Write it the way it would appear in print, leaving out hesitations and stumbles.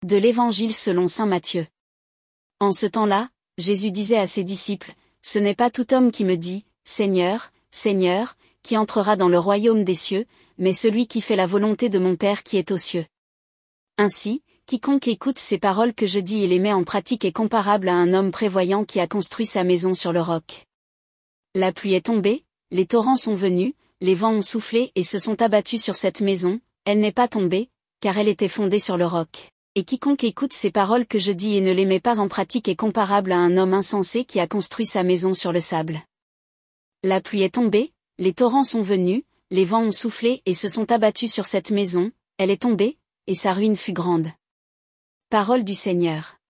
De l'Évangile selon saint Matthieu. En ce temps-là, Jésus disait à ses disciples, « Ce n'est pas tout homme qui me dit, Seigneur, Seigneur, qui entrera dans le royaume des cieux, mais celui qui fait la volonté de mon Père qui est aux cieux. » Ainsi, quiconque écoute ces paroles que je dis et les met en pratique est comparable à un homme prévoyant qui a construit sa maison sur le roc. La pluie est tombée, les torrents sont venus, les vents ont soufflé et se sont abattus sur cette maison, elle n'est pas tombée, car elle était fondée sur le roc. Et quiconque écoute ces paroles que je dis et ne les met pas en pratique est comparable à un homme insensé qui a construit sa maison sur le sable. La pluie est tombée, les torrents sont venus, les vents ont soufflé et se sont abattus sur cette maison, elle est tombée, et sa ruine fut grande. Parole du Seigneur.